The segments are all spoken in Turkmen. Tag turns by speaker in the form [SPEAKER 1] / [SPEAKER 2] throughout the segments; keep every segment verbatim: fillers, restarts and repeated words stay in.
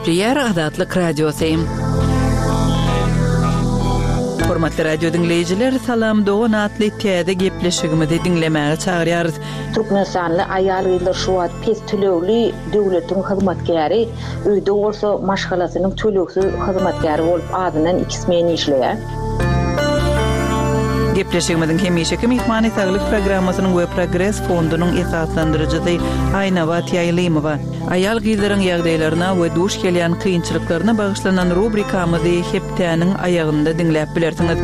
[SPEAKER 1] Gepliyer Azatlyk Radiosu. Hormatly radio dinleyijiler, salam Doğan atly täze gepleşigimizi dinlemäge çagyrýarys.
[SPEAKER 2] Türkmenistanly aýal gyzlar şu wagt pes tölegli döwletiň hyzmatkäri, öýde bolsa maşgalasynyň töleksiz hyzmatkäri bolup adynan ikismeni işleýär.
[SPEAKER 1] Gepleşigimizin hemişeki mihmany saglyk programmasynyň we Progress fondunyň esaslandyrjysy Aýnawa Taýlymowa aýal gyzlaryň ýagdaýlaryna we duş gelýän kynçylyklaryna bagyşlanan rubrikamyzy hepdäniň aýagynda dinläp bilersiňiz.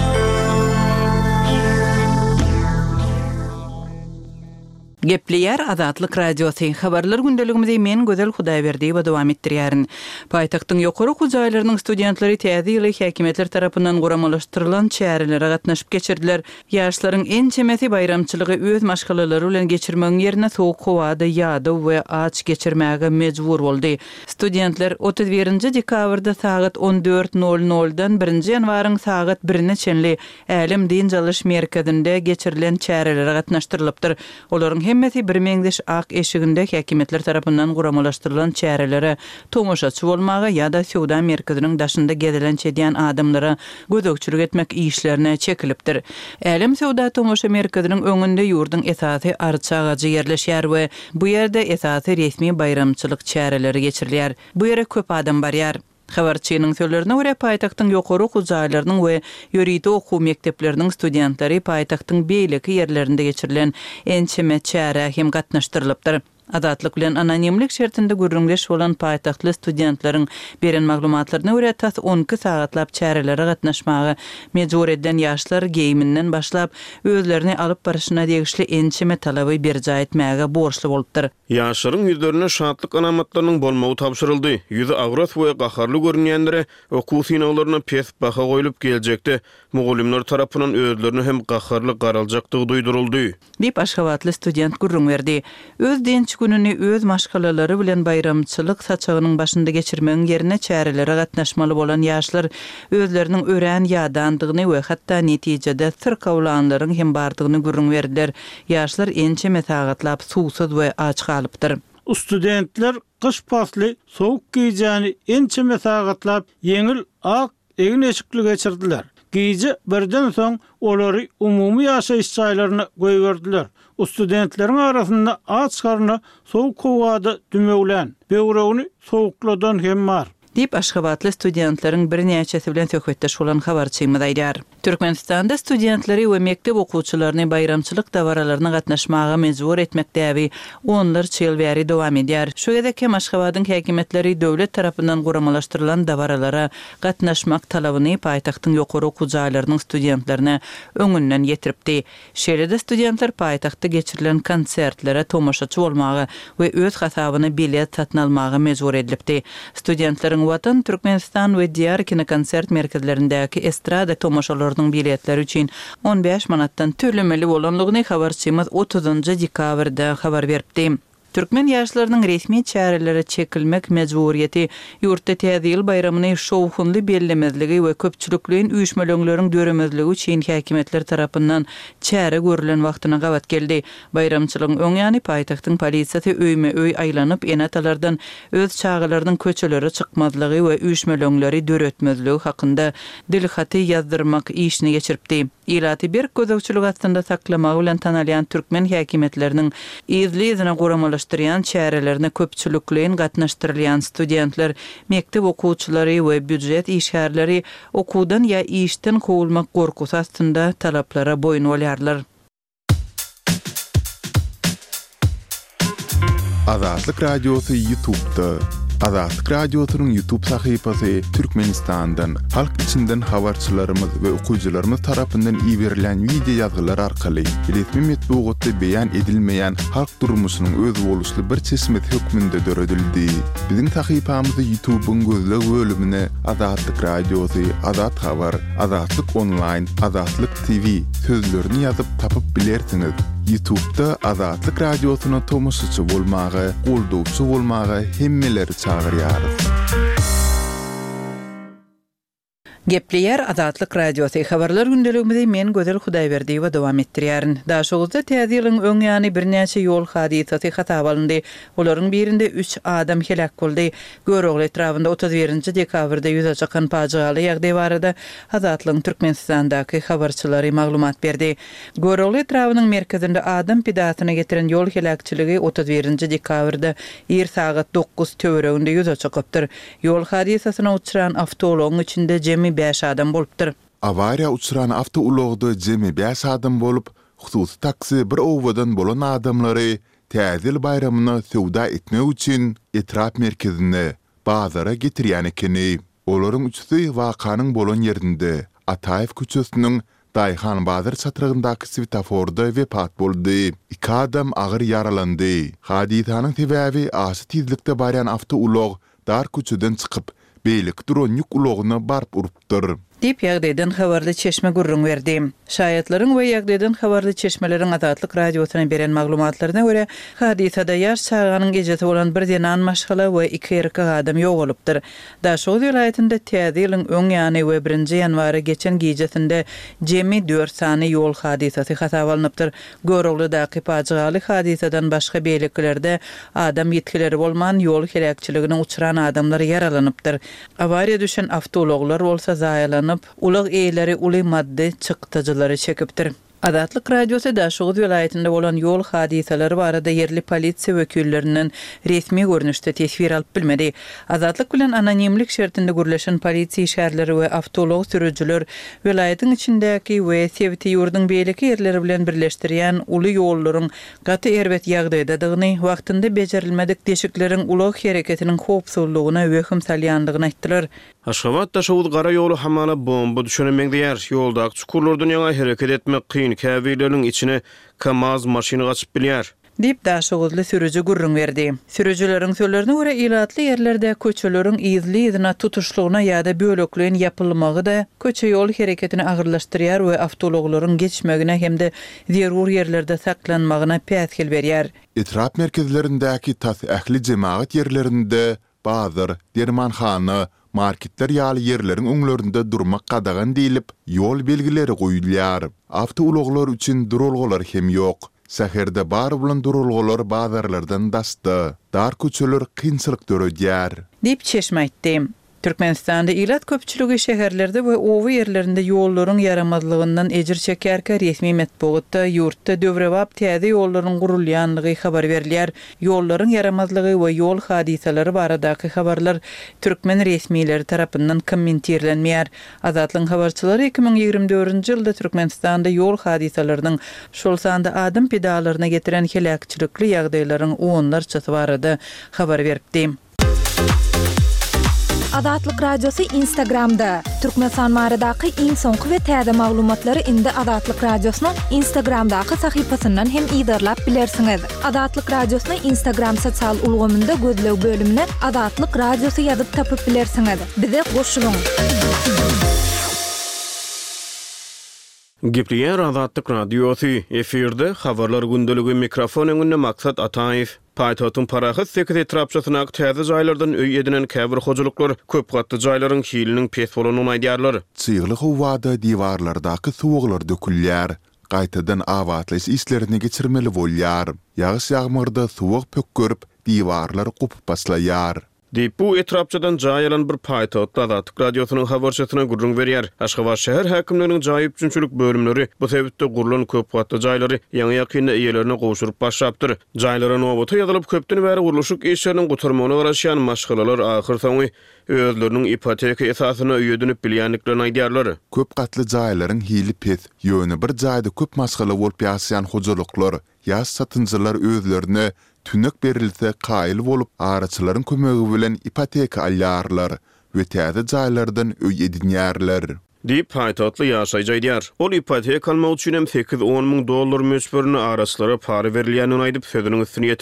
[SPEAKER 1] Gepliyer Azatlyk Radiosu. Habarlar gündeligimizi men Gözel Hudaýberdi we dowam etdirýärin. Paýtagtyň ýokary hujaýlarynyň studentlary täze ýyly häkimetler tarapyndan guramalaşdyrylan çäreleri gatnaşyp geçirdiler. Ýaşlaryň en çemesi bayramçylygy öz maşgalalary bilen geçirmegiň ýerine sowuk howada ýady we aç geçirmäge mejbur boldy. Studentler otuz birinji dekabrda saat on dört nol noldan birinji ýanwaryň saat birine çenli Älim din jalyş merkezinde geçirilen çäreleri gatnaşdyrylypdyr. Olaryň hemmeti bir meňdeş ak eşiginde häkimetler tarapyndan guramalaşdyrylan çärelere tomoşaçy bolmagy ýa-da Söwda merkeziniň daşynda gedilen çedýän adamlara gödökçülük etmek işlerine çekilipdir. Älim Söwda tomoşa merkeziniň öňünde ýurdun esasy arça agacy ýerleşýär we bu ýerde esasy resmi bayramçylyk çäreleri geçirilýär. Bu ýere köp adam barýar. Habarçynyň sözlerine görä paýtagtyň ýokary hujaýlarynyň we ýöridi okuw mekdepleriniň studentlary paýtagtyň beýleki ýerlerinde geçirilen ençeme çäre hem gatnaşdyrylypdyr. Azatlyk bilen anonimlik şertinde gürrüňleş bolan paýtaktly studentlaryň beren maglumatlaryna görä tas on iki sagatlap çärelere gatnaşmagy mejbur edilen ýaşlar geýiminden başlap özlerini alyp barışyna degişli ençeme talaby berja etmäge borçly bolupdyr.
[SPEAKER 3] Ýaşlaryň ýüzlerine şatlyk alamatlarynyň bolmagy tapşyryldy. Ýüzi agrat we gaharly görünýänlere okuw synawlaryna pes baha goýulyp geljekde mugallimler tarapyndan özlerini hem gaharly garaljakdygy duýduruldy.
[SPEAKER 1] Dip Aşgabatly student gurrun berdi. Öz denç gününi öz maşgalalary bilen bayramçylyk saçagynyň başynda geçirmegiň ýerine çärelere gatnaşmaly bolan ýaşlar özleriniň ören ýadandygyny we hatda netijede sirkawlanlaryň hem bardygyny gurrun berdiler. Ýaşlar ençeme sagatlap suwsuz we aç kalypdyr.
[SPEAKER 4] Studentler kış pasly sowuk giýjäni ençeme sagatlap yeňil ak egin eşikli geçirdiler. Giýji birden soň olary umumy ýaşaýyş çaýlaryna goýberdiler. Studentleriň arasynda aç karny sowuk howada dümeglen, böwregini sowukladan hem bar.
[SPEAKER 1] Dip Aşgabatly studentlaryň bir näçesi bilen söhbetdeş bolan habarçymyz aýdar. Türkmenistanda studentleri we mektep okuwçylaryny bayramçylyk dawaralaryna gatnaşmaga mejbur etmekdäbi onlar çyl bäri dowam edýär. Şu gedek Aşgabatyň häkimetleri döwlet tarapyndan guramalaşdyrylan dawaralara gatnaşmak talabyny paýtagtyň ýokary okuwçylarynyň studentlerine öňünden ýetiripdi. Şeýle studentler paýtagtda geçirilen konsertlere tomoşaçy bolmagy we öz hasabyny bilet satyn almagy mejbur edilipdi. Studentlaryň Watan Türkmenistan we diýär kinokonsert merkezlerindäki estrada tomoşalarynyň biletleri üçin on beş manatdan tölemeli bolanlygyny habarçymyz otuzunji dekabrda habar beripdi. Türkmen ýaşlarynyň resmi çärelere çekilmek mejburiýeti ýurtda täze ýyl bayramyny şowhunly bellemezligi we köpçülikliň üýşmelöňleriň döremezligi üçin häkimetler tarapyndan çäre görülen wagtyna gabat geldi. Bayramçylygyň öň ýany paýtagtyň polisiýasy öýme-öý aýlanyp enatalardan öz çağalarynyň köçelere çykmazlygy we üýşmelöňleri döretmezligi hakynda dilhaty ýazdyrmak işini geçiripdi. Ýylaty bir gözükçülük astynda saklamagy bilen tanalýan türkmen häkimetleriniň izli-izine guramalaşdyrýan çärelerini köpçülikliň gatnaşdyrylýan studentler, mektep okuwçylary we büdjet işgärleri okuwdan ýa işden kowulmak gorkusy astynda talaplara boyun bolýarlar.
[SPEAKER 5] Azatlyk Radiosu YouTube'da. Azatlyk Radiosunyň YouTube sahypasy Türkmenistandan, halk içinden habarçylarymyz we okuwçylarymyz tarapyndan iýerilen video ýazgylar arkaly resmi metbuatda beýan edilmeýän halk durmuşynyň öz boluşly bir çeşmet hökmünde döredildi. Biziň sahypamyzy YouTube'un gözle bölümine Azatlyk Radiosu, Azat Habar, Azatlyk Online, Azatlyk T V sözlerini ýazyp tapyp bilersiňiz. YouTube'da Azatlyk Radiosuny tomoşaçy bolmagy, goldowçy bolmagy hemmeleri çagyrýar.
[SPEAKER 1] Gepliyer Azatlyk Radiosu habarlar gündeligimizde men Gözel Hudaýberdi we dowam etdirýärin. Daşygda täze ýylyň öň ýany birnäçe ýol hadisasy hata bolundy. Olaryň birinde üç adam helak boldy. Görogly etrafynda otuz birinji dekabrda ýüze çykan paçaly ýagdaý barada Azatlyň Türkmenistandaky habarçylary maglumat berdi. Görogly etrafynyň merkezinde adam pidatyna getiren ýol helakçyligi otuz birinji dekabrda er sagat dokuz töwereginde ýüze çykypdyr. Ýol hadisasyna uçuran awtologyň içinde jemi beş adam bolupdyr.
[SPEAKER 5] Avariya uçuran awtologda jemi beş adam bolup, hususy taksi bir owadan bolan adamlary täzil bayramyny sowda etmek üçin etrap merkezine bazara getirýän ekeni. Olaryň üçüsi wakanyň bolan ýerinde Ataýew köçesiniň Daýhan bazar çatyrygyndaky svetoforda wepat boldy. İki adam agyr yaralandy. Hadisanyň sebäbi aşy tizlikde barýan awtolog dar köçeden çykyp beýlik duran ýük ulogyna barp urupdyr. Dip
[SPEAKER 1] ýagdaýdan habarly çeşme gurrun berdi. Şaýatlaryň we ýagdaýdan habarly çeşmeleriň Azatlyk Radiosyna beren maglumatlaryna görä, hadisada ýaş çağanyň gejesi bolan bir denan maşgala we iki erkek adam ýogalypdyr. Daşow vilayatynda täze ýylyň öň ýany we birinji ýanwary geçen gejesinde jemi dört sany ýol hadisasy hata bolupdyr. Göroglydaky paçaly hadisadan başga beýleklerde adam ýetkileri bolman ýol helakçylygyna uçuran adamlar yaralanypdyr. Awariýa düşen awtologlar bolsa zaýalan ulyg eýleri uly madde çykdyjylary çekipdir. Azatlyk Radiosu Daşow vilayatynda bolan ýol hadisalary barada yerli polisiýa wekillerinden resmi görnüşde tesbir alyp bilmedi. Azatlyk bilen anonimlik şertinde gürleşen polisiýa şäherleri we awtolog sürüjüler vilayatyň içindäki we Sevti ýurduň beýleki ýerleri bilen birleşdirýän uly ýollaryň gaty erbet ýagdaýdadygyny, wagtynda bejerilmedik deşikleriň ulyg hereketiniň howpsuzlygyna wehim salýandygyny aýtdylar.
[SPEAKER 3] Aşgabat Daşowut gara ýolu hamala bomba düşenemeýär. Ýoldaky çukurlardan ýa hereket etmek kyn käwirleriň içine Kamaz maşyny gaçyp bilýär.
[SPEAKER 1] Dip Daşowutly sürüjü gurrun berdi. Sürüjüleriň sözlerine görä ilatly ýerlerde köçeleriň izli izine tutuşlugyna ýa-da bölekliň ýapylmagy da köçe ýol hereketini agyrlaşdyrýar we awtologlaryň geçmegine hemde zerur ýerlerde saklanmagyna päsgel berýär.
[SPEAKER 5] Etrap merkezlerindäki tas ähli jemaat ýerlerinde bazar, dermanhana, marketler ýaly ýerleriň öňlerinde durmak gadagan diýilip, ýol belgileri goýulýar. Awtologlar üçin durulgalar hem ýok. Säherde bar bilen durulgalar bazarlardan dasty. Dar köçeler kynçylyk görýär.
[SPEAKER 1] Dip çeşme aýtdy. Türkmenistanda ilat köpçüligi şäherlerde we owy ýerlerinde ýollaryň yaramazlygyndan ejir çekerkä resmi matbuatda ýurtda döwrebap täze ýollaryň gurulýanlygy habar berilýär. Ýollaryň yaramazlygy we ýol hadisalary baradaky habarlar türkmen resmiýetleri tarapyndan kommentirlenmeýär. Azatlyň habarçylary iki ming ýigirme dördünji ýylda Türkmenistanda ýol hadisalarynyň şol sanda adam pedalaryna getiren helakçylykly ýagdaýlaryň onlarçasy barada habar beripdi.
[SPEAKER 6] Azatlyk Radiosu Instagramda. Türkmenistan maradaky iň soňky we täze maglumatlary indi Azatlyk Radiosynyň Instagramdaky sahypasyndan hem ýydarlap bilersiňiz. Azatlyk Radiosynyň Instagram sosial ulgamynda gözlew bölümine Azatlyk Radiosu ýazyp tapyp bilersiňiz. Bize goşulyň.
[SPEAKER 3] Gepliyer Azatlyk Radiosu efirde habarlar gündeligi mikrofon öňünde Maksat Ataýew. Paýtagyň parahat sekiz etrapçasyna täze jaýlardan öý edinen käbir hojalyklar köp gatly jaýlaryň hiliniň pes bolanyny aýdýarlar.
[SPEAKER 5] Çygyly howada diwarlardaky suwaglar dökülýär. Gaýtadan awatlaş islerini geçirmeli bolýar. Ýagyş ýagmyrda suwag pökkörüp diwarlar gupup başlaýar.
[SPEAKER 3] Dip bu etrapçadan jaýalan bir paýtat Azatlyk Radiosynyň habarçysyna gurrun berýär. Aşgabat şäher häkimleriniň jaýyp üçünçilik bölümleri bu sebäpde gurulan köp gatly jaýlary ýa-ni ýakynda eýelerine gowşuryp başlapdyr. Jaýlara nowata ýazylyp köpden bäri guruluşyk işleriniň gutarmagyna garaşýan maşgalalar ahyr soňy özleriniň ipoteka esasyna öýedinip bilýänliklerini aýdýarlar.
[SPEAKER 5] Köp gatly jaýlaryň hili pes, ýöne bir jaýda köp maşgala bolup ýaşaýan hojalyklar, ýaş satynjylar özlerine tünök berilse qaýyl bolup araçylaryň kömegi bilen ipoteka alýarlar we täze jaýlardan öý edinýärler.
[SPEAKER 3] Dip paýtatly ýaşaý jaýdýar. Ol ipoteka almak üçin hem sekiz on ming dollar möçberini araçlara para berilýänini aýdyp sözüniň üstüne ýetirdi.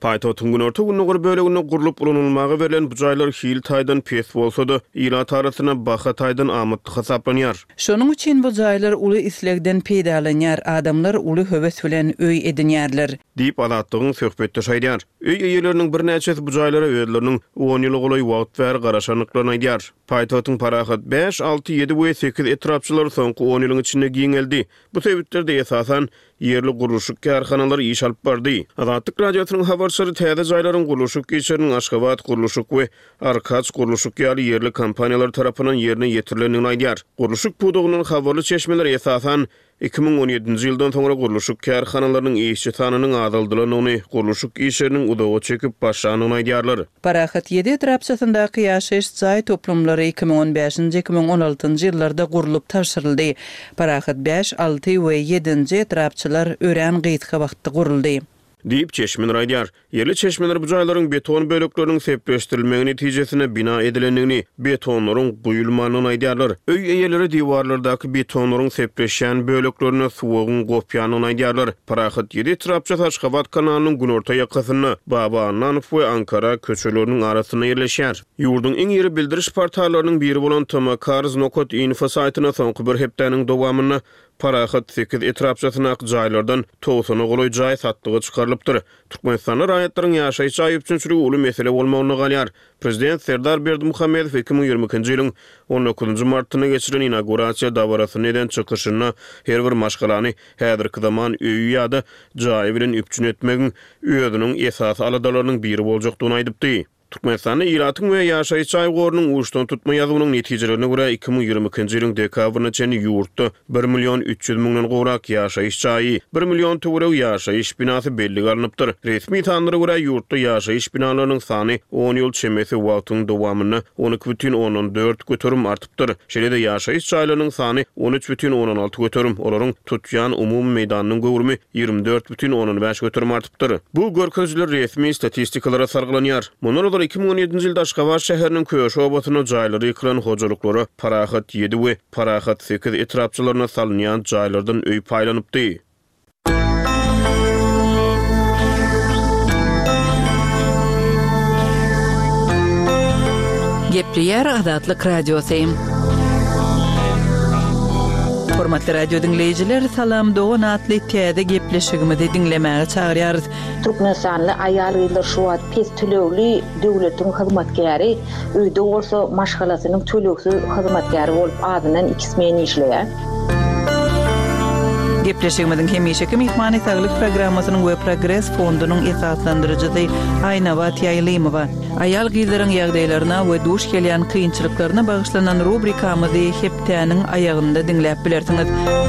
[SPEAKER 3] Paýtotun günorta günüňi bölegine gurulup ulanylmagy berilen bu jaýlar hil taýdan pes bolsa-da, ila tarasyna baha taýdan amatly hasaplanýar.
[SPEAKER 1] Şonuň üçin bu jaýlar uly islegden peýdalanýar, adamlar uly höwes bilen öý edinýärler.
[SPEAKER 3] Diýip alatdygyň söhbetde şaýdýar. Öý eýeleriniň bir näçesi bu jaýlara öýleriniň on ýyl goly wagt bäri garaşanyklaryny aýdýar. Paýtotun parahat beş, alty, ýedi we sekiz etrapçylar soňky on ýylyň içinde giňeldi. Bu sebäplerden esasan yerli guruluşyk karhanalary iş alyp bardy. Azatlyk radiosynyň habarçylary täze jaýlaryň guruluşyk geçeriniň Aşgabat guruluşyk we Arkaç guruluşyk ýaly yerli kompaniýalar tarapyndan ýerine ýetirilenini aýdýar. Guruluşyk pudugynyň habarly çeşmeleri esasan iki bin on ýedinji ýyldan soňra guruluşyk karhanalarynyň işçi sanynyň azaldylyny, guruluşyk işleriniň udawy çekip başlanyny aýdýarlar.
[SPEAKER 1] Parahat ýedi etrapçysyndaky ýaşaýyş jaý toplumlary iki bin on beşinji iki bin on altynjy ýyllarda gurulup tapşyryldy. Parahat beş, alty we ýedinji etrapçylar ören gyýtga wagtda guruldy.
[SPEAKER 3] Diýip çeşmen aýdýar. Yerli çeşmeler bu jaýlaryň beton bölekleriniň sepleşdirilmegi netijesinde bina edilenini, betonlaryň guýulmanyny aýdýarlar. Öý eýeleri diwarlardaky betonlaryň sepleşen böleklerine suwugyň gopýanyny aýdýarlar. Parahat ýedi etrapçy Aşgabat kanalynyň günorta ýakasyna, Baba Ananov we Ankara köçeleriniň arasyna ýerleşýär. Ýurduň iň ýeri bildiriş portallarynyň biri bolan Tomakars nokta info saýtyna soňky bir hepdeniň dowamyny Parahat sekiz etrapçysyna jaýlardan togsana goly jaý satdygy çykarylypdyr. Türkmenistan raýatlaryň ýaşaýyş jaý üçin uly mesele bolmagyny galýar. Prezident Serdar Berdimuhammedow iki bin ýyirmi ikinji ýylyň on dokuzunjy martyna geçiren inaugurasiýa dabarasy neden çykyşyna her bir maşgalany häzirki zaman öýü ýa-da jaý bilen üpçün etmegiň özüniň esas aladalarynyň biri boljakdygyny aýdypdy. Türkmenistan'da iratyň we ýaşaýyş jaýgorynyň uçdan tutma ýazynyň netijelerine görä iki bin ýyirmi ikinji ýylyň dekabryna çenli ýurtda bir million üç ýüz miňden gowrak ýaşaýyş jaýy, bir million töwerek ýaşaýyş binasy belli garanypdyr. Resmi tanlyra görä ýurtda ýaşaýyş binalarynyň sany on ýyl çemesi wagtyň dowamyny on iki бүтүн onan dört götürüm artypdyr. Şeýle-de ýaşaýyş jaýlarynyň sany on üç бүтүn onan alty götürüm, olaryň tutýan umumy meýdanynyň gowrumy ýygrimi dört бүтүn onan beş götürüm artypdyr. Bu görkezler resmi statistikalara sarglanýar. Mundan iki bin on ýedinji ýylda Aşgabat şäheriniň köşe obatyna jaýlary ýykylan hojalyklary Parahat ýedi we Parahat sekiz etrapçylaryna salynýan jaýlardan öý paýlanypdy.
[SPEAKER 1] Gepleýär Azatlyk radiosy. Hormatly radio dinleyijiler, salam dogan atly täze gepleşigimizi dinlemäge çagyrýarys.
[SPEAKER 2] Türkmenistanly aýal ýyllar şu wagt pes tölegli döwletiň hyzmatkäri, öýde bolsa maşgalasynyň töleksiz hyzmatkäri bolup adynan iki ismen işleýär.
[SPEAKER 1] Gepleşigimiziň hemişeki mehmany saglyk programmasynyň we Progress fondunyň esaslandyrjysy Aýnawat Ýaýlymowa. Aýal gyzlaryň ýagdaýlaryna we duş gelýän kynçylyklaryna bagyşlanan rubrikamyzy hepdeniň aýagynda dinläp bilersiňiz.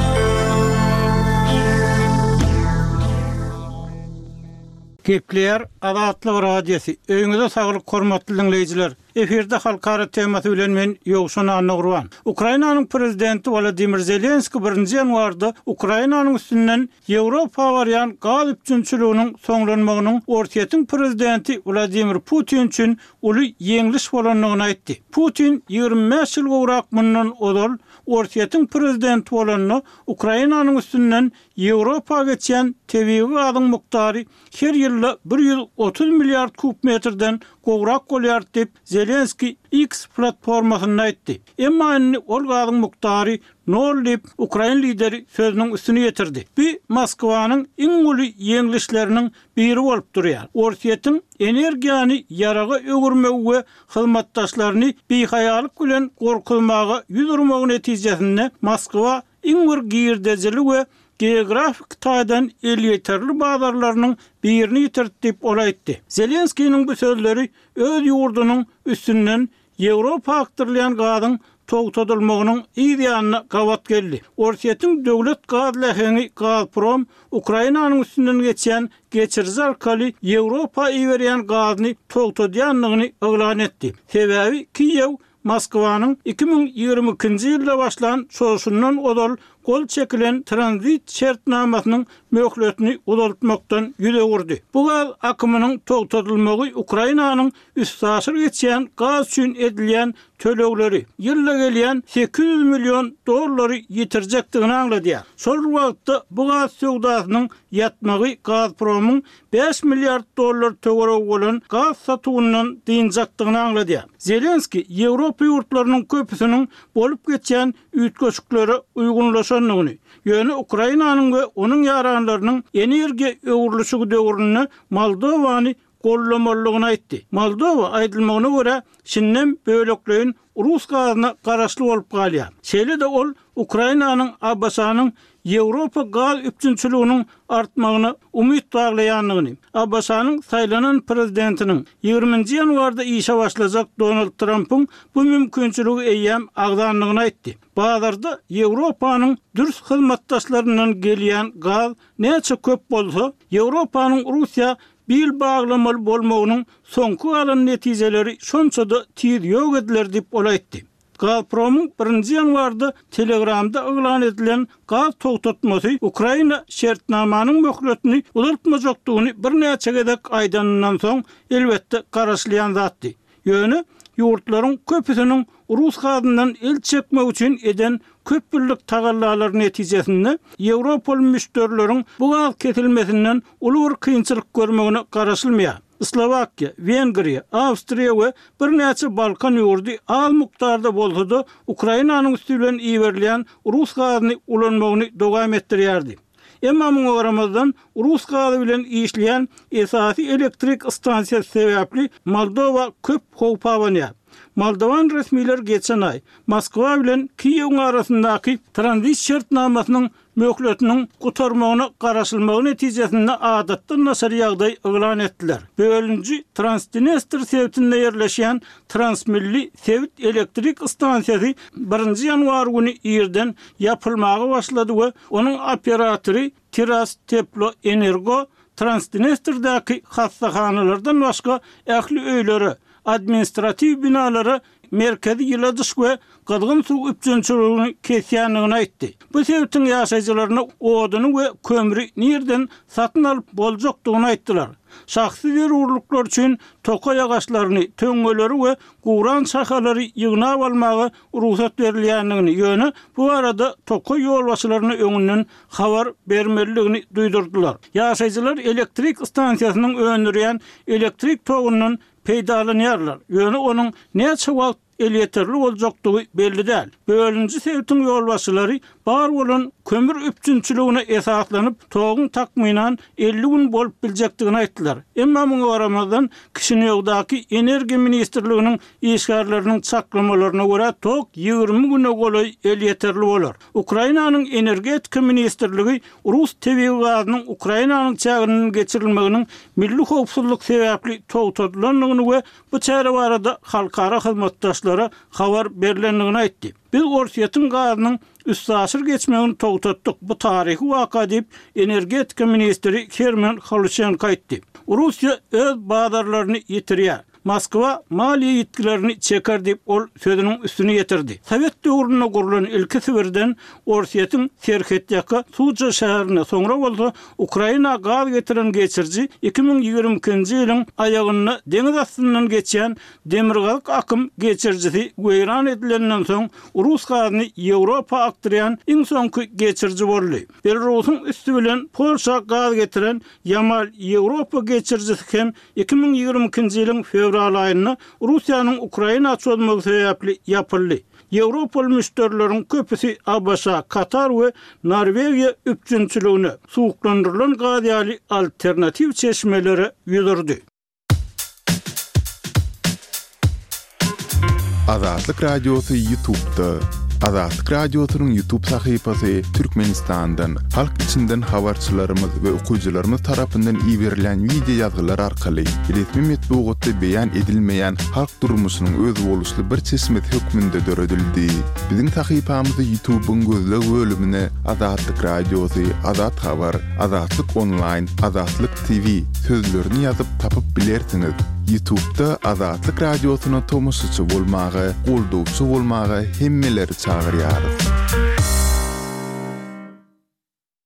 [SPEAKER 4] Gepleýär Azatlyk radiosy. Öňüňizde saglyk hormatly dinleýijiler. Eferde halkara temasy bilen men Ýogşan Anagurwan. Ukrainanyň prezidenti Volodymyr Zelenski birinji ýanwarda Ukrainanyň üstünden Ýewropa barýan gaz üçinçiliginiň soňlanmagynyň Ortiýetiň prezidenti Vladimir Putin üçin uly ýeňliş bolanlygyny aýtdy. Putin ýygrimi beş ýyl gowrak mundan odal Ortiýetiň prezidenti bolanyny Ukrainanyň üstünden Ýewropa geçen tebii gazyň muktary her ýylda bir ýüz otuz milliard kub metrden gowrak bolýar diýip Zelenski X platformasyna aýtdy. Emma ol gazyň muktary nol diýip Ukraina lideri sözüniň üstüne ýetirdi. Bu Moskwanyň iň uly ýeňlişleriniň biri bolup durýar. Ortiýetiň energiýany yaraga öwürmegi we hyzmatdaşlaryny behaýalyk bilen gorkulmagy ýüzürmegi netijesinde Moskwa iň bir girdejeli we geografik taýdan elýeterli bazarlarynyň birini ýitirdi olaýtdy. Zelenskiň bu sözleri öz ýurdunyň üstünden Ýewropa akdyrlayan gazyň togtadylmagynyň ideýanyna gawat geldi. Ortiýetiň döwlet gaz lehini Gazprom Ukrainanyň üstünden geçen geçirji arkaly Ýewropa iýerýän gazyny togtadýanlygyny oglan etdi. Sebebi Kiýew Moskwanyň iki bin ýygrimi ikinji ýylda başlan şoşundan odal kol çekilen transit şertnamasynyň möhletini uzaltmakdan ýüze gurdy. Bu gaz akymynyň togtatylmagy Ukrainanyň üst aşyr geçýän gaz üçin edilýän tölegleri ýylla gelýän sekiz yüz milyon dollary ýitirjekdigini aňlady. Şol wagtda bu gaz söwdasynyň ýatmagy Gazpromyň beş milyard dollar töwereg bolan gaz satywyndan diýinjakdygyny aňlady. Zelenski Ýewropa ýurtlarynyň köpüsiniň bolup geçýän üýtgeçikleri uygunlaşanlygyny, ýöne Ukrainanyň we onuň ýaranlarynyň energiýa öwrülüşi döwrüne Moldowany gollamalygyny aýtdy. Moldowa aýdylmagyna görä şinden bölekleýin Rus gazyna garaşly bolup galýar. Şeýle de ol Ukrainanyň Abbasanyň Ýewropa gaz üçinçiliginiň artmagyna umyt baglaýanlygyny, Abbasanyň saýlanan prezidentiniň ýygrüminji ýanwarda işe başlajak Donald Trump'yň bu mümkinçiligi eýýäm agdanlygyny aýtdy. Bazarda Ýewropanyň dürüst hyzmatdaşlaryndan gelýän gaz näçe köp bolsa, Ýewropanyň Russiýa bil bağlamaly bolmagynyň soňky alan netijeleri şonçada tiýir ýok ediler diýip olaýtdy. Gazpromyň birinji ýanwarda Telegramda elan edilen gaz togtatmasy Ukraina şertnamanyň möhletini uzaltmajakdygyny bir näçe gedek aýdanyndan soň elbetde garaşlayan zatdy. Ýöne ýurtlaryň köpüsiniň Rus gazyndan el çekmek üçin eden köp birlik tagallalary netijesinde Ýewropal müşterilerin bu gaz kesilmesinden uly bir kynçylyk görmegine garaşylmaýar. Slovakiya, Vengriya, Awstriya we bir näçe Balkan ýurdy az mukdarda bolsa-da Ukrainanyň üstünden iýerilýän Rus gazyny ulanmagyny dowam etdirýärdi. Emma muňa garamazdan Rus gazy bilen işleýän esasy elektrik stansiýasy sebäpli Moldowa köp howp awanýar. Moldovan resmiler geçen ay Moskva bilen Kiýew arasyndaky transit şertnamasynyň möhletiniň gutarmagyna garaşylmagy netijesinde adatda nasar ýagdaý elan etdiler. Bölünji Transdnestr sewtinde ýerleşýän Transmilli sewit elektrik stansiýasy birinji ýanwar güni ýerden ýapylmagy başlady we onuň operatory Tiras Teplo Energo Transdnestrdaky hassahanalardan başga ähli öýleri, administrativ binalara merkezi ýyladyş we gadgyn suw üçinçiligini kesýänligini aýtdy. Bu sebäpden ýaşaýjylaryna oduny we kömüri nerden satyn alyp boljakdygyny aýtdylar. Şahsy zerurluklar üçin toka ýagaçlaryny, töňgeleri we guran şahalary ýygnap almagy ruhsat berilýänligini, ýöne bu arada toka ýolbaşçylaryny öňünden habar bermeligini duýdurdylar. Ýaşaýjylar elektrik stansiýasynyň öňürýän elektrik togundan peýdalanýarlar. Ýöne onuň näçe wagt el yeterli boljakdygy belli däl. Bölünji sewtin ýolbaşçylary bar bolan kömür üçinçiligine esaslanyp togyň takmynan elli gün bolup biljekdigini aýtdylar. Emma muňa garamazdan kişini ýogdaky energiýa ministrliginiň işgärlerini çaklamalaryna görä tok ýygrimi güne golay el yeterli bolar. Ukrainanyň energetika ministrligi Rus tebigy gazynyň Ukrainanyň çäginiň geçirilmeginiň milli howpsuzlyk sebäpli togtatylanyny we bu çäre barada halkara hyzmatdaşlara habar berilenligini aýtdy. Biz Orsiýatyň gazynyň üst aşyr geçmegini togtatdyk. Bu taryhy waka diýip energetika ministri Kermen Halushenko aýtdy. Russiýa öz bazarlaryny ýitirýär. Moskva maliýe ýetkilerini çeker diýip ol sözüniň üstüne ýetirdi. Sowet döwründe gurulan ilki sibirden Orsiýatyň Serhetýaka Suja şäherine soňra bolsa Ukraina gaz getiren geçirji iki bin ýygrimi ikinji ýylyň aýagyny deňiz astyndan geçýän demirgalyk akym geçirjisi weýran edilenden soň Rus gazyny Ýewropa akdyrýan iň soňky geçirji boldy. Belarusyň üstü bilen Polşa gaz getiren Yamal Ýewropa geçirjisi hem iki bin ýygrimi ikinji ýylyň fevral aýynda Russiýanyň Ukraina çözmegi sebäpli ýapyldy. Ýewropal müşterilerin köpüsi Abasa, Katar we Norwegiýa üçinçiligine suwuklandyrylan gaz ýaly alternativ çeşmeleri ýüzürdi.
[SPEAKER 5] Azatlyk Radiosu YouTube'da. Azatlyk Radiosunyň YouTube sahypasy Türkmenistandan, halk içinden habarçylarymyz we okuwçylarymyz tarapyndan iýerilen video ýazgylar arkaly resmi metbuatda beýan edilmeýän halk durmuşynyň öz boluşly bir çeşmet hökmünde döredildi. Biziň sahypamyzy YouTube'un gözleg bölümine Azatlyk Radiosu, Azat Habar, Azatlyk Online, Azatlyk T V sözlerini ýazyp tapyp bilersiňiz. YouTube'da Azatlyk Radiosuny tomoşaçy bolmagy, goldowçy bolmagy hemmeleri çagyrýar.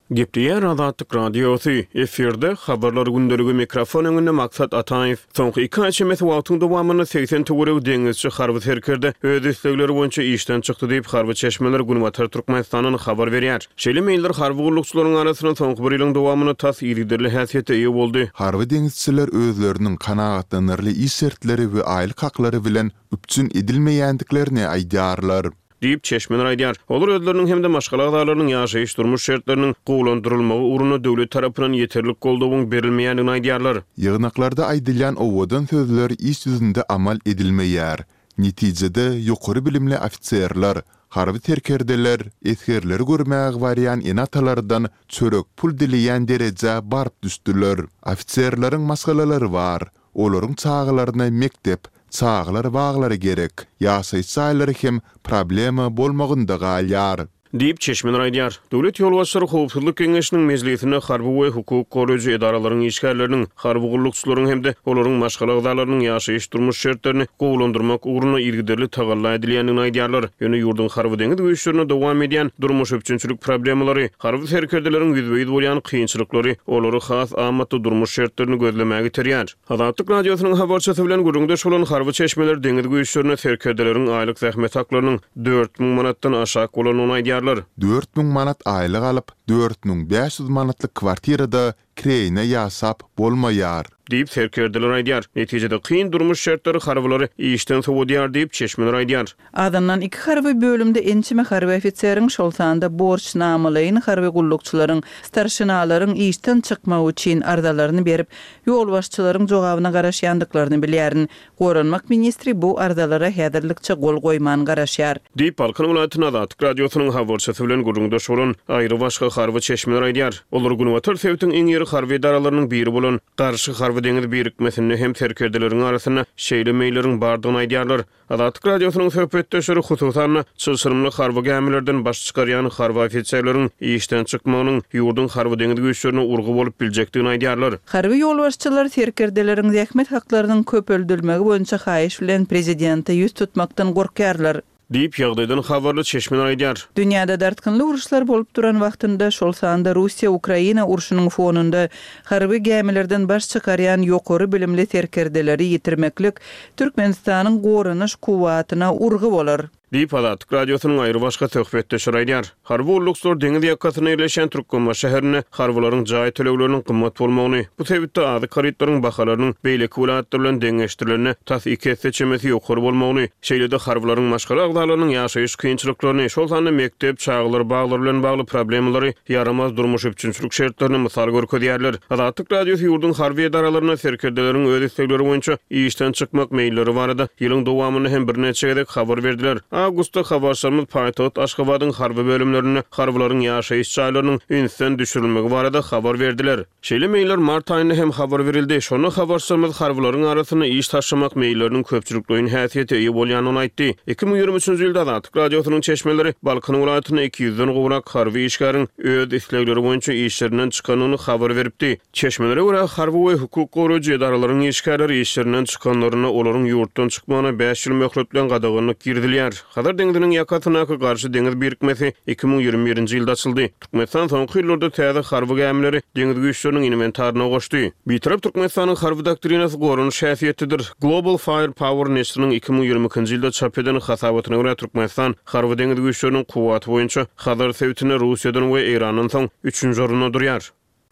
[SPEAKER 3] Gepleýär Azatlyk Radiosu eferde habarlar gündəligi mikrofon öňünde maksat Ataýew. Soňky iki aýçymys wagtyň dowamyny seksen töwereg deňizçi Harby Terkerdi öz islegleri boýunça işden çykdy diýip Harby Çeşmeler Günwatar Türkmenistanyň habar berýär. Şeýle meýildir harby gurulukçylaryň arasyna soňky bir ýylyň dowamyny tas ýerdirli häsiýete ýa boldy.
[SPEAKER 5] Harby deňizçiler özleriniň kanagatlanarly iş şertleri we aýlyk haklary bilen üpçün edilmeýändiklerini aýdýarlar.
[SPEAKER 3] Diýip Çeşmeler aýdýar. Olar özleriniň hem de başga agdalarynyň ýaşaýyş durmuş şertleriniň gowlandyrylmagy uruny döwlet tarapyndan ýeterlik goldawyň berilmeýändigini aýdýarlar.
[SPEAKER 5] Ýygnaklarda aýdylýan owadan sözler iş ýüzünde amal edilmeýär. Netijede ýokary bilimli ofitserler, harby terkerdeler, eskerleri görmäge barýan enatalardan çörek pul dileýän derejä baryp düşdüler. Ofitserleriň masgalalary bar. Olaryň çağlaryna mektep, çağlar bağlary gerek. Ýaşaýyş saýlary hem problema bolmagynda galýar.
[SPEAKER 3] Diýip Çeşmeler aýdýar. Döwlet ýolbaşçylary howpsuzlyk keňeşiniň mezgilinde harby we hukuk goraýjy edaralaryň işgärleriniň, harby gurulukçylaryň hem de olaryň başga agdalarynyň ýaşaýyş durmuş şertlerini gowlandyrmak ugruna ýergiderli tagalla edilýändigini aýdýarlar. Ýöne ýurdun harby deňiz güýçlerine dowam edýän durmuş öpçünçilik problemleri, harby terkerdeleriň ýüzbeýid bolýan kynçylyklary, olary has amatly durmuş şertlerini gözlemäge terýär. Azatlyk radiosynyň habarçysy bilen gurulňda bolan Harby Çeşmeler deňiz güýçlerine terkerdeleriň aýlyk zähmet haklarynyň dört miň manatdan aşağı bolanyny aýdýar.
[SPEAKER 5] dört miň manat aýlyk alyp dört miň beş ýüz manatlyk kwartirada kireyne ýasap bolmaýar.
[SPEAKER 3] Diýip terkerdeler aýdýar. Netijede kyn durmuş şertleri harwlary işden sowudýar diýip Çeşmeler aýdýar.
[SPEAKER 1] Adamdan iki harby bölümde ençime harby ofitseriň şol sanda borçnamalaryny harby gullukçylaryň, starşynalaryň işden çykmagy üçin ardalaryny berip, ýolbaşçylaryň jogabyna garaşýandyklaryny bilýärin. Goranmak ministri bu ardalara häzirlikçe gol goýman garaşýar.
[SPEAKER 3] Diýip Balkan welaýatynyň Azatlyk radiosynyň habarçysy bilen gurulňda şolan aýry başga harby Çeşmeler aýdýar. Olar Günwatar Sewitiň iň ýeri harby edaralarynyň biri bolan garşy harby deňiz birikmesini hem terkerdeleriň arasyna şeýle meýlerin bardygyny aýdýarlar. Azatlyk radiosynyň söhbetdeşleri hususan çylşyrymly harby gämilerden baş çykarýan harby ofitserleriň işden çykmagynyň ýurdun harby deňiz güýçlerine urgy bolup biljekdigini aýdýarlar.
[SPEAKER 1] Harby ýolbaşçylar terkerdeleriň zähmet haklarynyň köpöldürmegi boýunça haýyş bilen prezidente ýüz tutmakdan gorkýarlar.
[SPEAKER 3] Diýip ýagdaýdan habarly Çeşmeler aýdýar.
[SPEAKER 1] Dünýäde dartgynly uruşlar bolup duran wagtynda şol sanda Russiýa Ukraina uruşunyň fonunda harby gämilerden baş çykarýan ýokary bilimli terkerdeleri ýitirmeklik Türkmenistanyň goranyş kuwatyna urgy bolar.
[SPEAKER 3] Diýip Azatlyk radiosynyň aýry başga söhbetdeşleri aýdýar. Harby gurulukçylar deňiz ýakasyna ýerleşen Türkmenistan şäherine harbylaryň jaý tölegleriniň gymmat bolmagyny, bu sebäpde ady karytlaryň bahalarynyň beýleki welaýatlar bilen deňeşdirilenine tas iki seçemesi ýokary bolmagyny, şeýle-de harbylaryň başga agdalarynyň ýaşaýyş kynçylyklaryny, şol sanda mektep, çağlar, baglar bilen bagly problemleri, yaramaz durmuş öpçünçilik şertlerini mysal görkezýärler. Azatlyk radiosy ýurdun harby edaralaryna serkerdeleriň öz islegleri boýunça işden çykmak meýilleri barada ýylyň dowamyny hem bir neçe gezek habar berdiler. Agustta habarçylarymyz Paýtagat Aşgabatyň harby bölümlerine harbylaryň ýaşaýyş çaýlarynyň ünsden düşürilmegi barada habar berdiler. Şeýle meýiller mart aýynda hem habar berildi. Şonu habarçylarymyz harbylaryň arasyna iş taşymak meýilleriniň köpçülikliğiniň häsiýeti ýa bolýanyny aýtdy. iki miň ýigrimüçinji ýylda Azatlyk radiosynyň Çeşmeleri Balkan welaýatyna iki ýüzden gowrak harby işgäriň öz islegleri boýunça işlerinden çykanyny habar beripdi. Çeşmelere görä harby we hukuk goraýjy edaralaryň işgärleri işlerinden çykanylaryna olaryň ýurtdan çykmagyna beş ýyl möhlet bilen gadaganyk girdilýär. Hazır deňiziniň ýakasyna garşy deňiz birikmesi iki miň ýigirme birinji ýylda açyldy. Türkmenistan soňky ýyllarda täze harby gämileri deňiz güýçleriniň inventaryna goşdy. Bitirip Türkmenistanyň harby doktrinasy goranyş häsiýetidir. Global Firepower neşriniň iki miň ýigirme ikinji ýylda çap eden hasabatyna görä Türkmenistan harby deňiz güýçleriniň kuwaty boýunça Hazar Sewitine Russiýadan we Iranyň soň üçünji orunda durýar.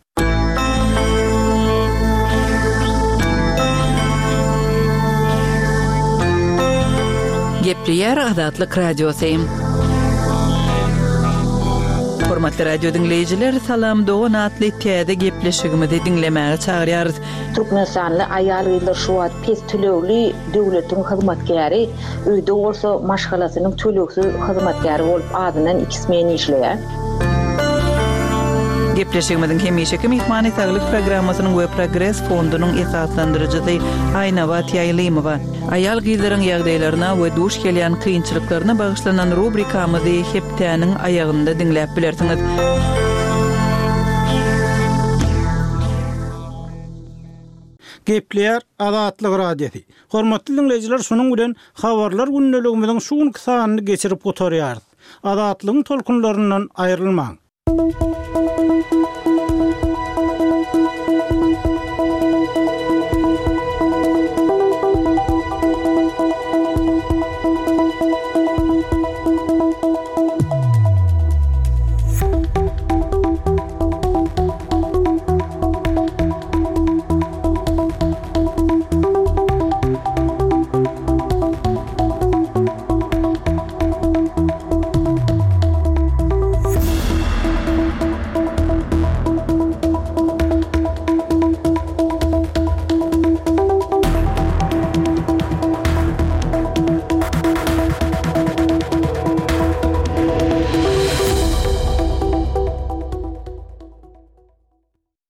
[SPEAKER 1] Gepleýär Azatlyk radiosu. Hormatly radio dinleyijiler, salam dogan atly täze gepleşigimizi dinlemäge çagyrýarys.
[SPEAKER 2] Türkmenistanly aýal ýyllar şu wagt pes tölegli döwletiň hyzmatkäri, öýde bolsa maşgalasynyň töleksiz hyzmatkäri bolup adynan ikismen işleýär.
[SPEAKER 1] Gepleşigimiziň hemişeki mehmany saglyk programmasynyň we Progress fondunyň esaslandyrjysy Aýnabat Ýaýlymowa. Aýal gyzlaryň ýagdaýlaryna we duş gelýän kynçylyklaryna bagyşlanan rubrikamyzy heptäniň aýagynda dinläp bilersiňiz.
[SPEAKER 4] Gepleýär Azatlyk radiosu. Hormatly dinleyijiler, şonuň bilen habarlar gündeligimiziň şuň kysanyny geçirip gotarýar. Azatlygyň tolkunlaryndan aýrylmaň.
[SPEAKER 7] Thank you.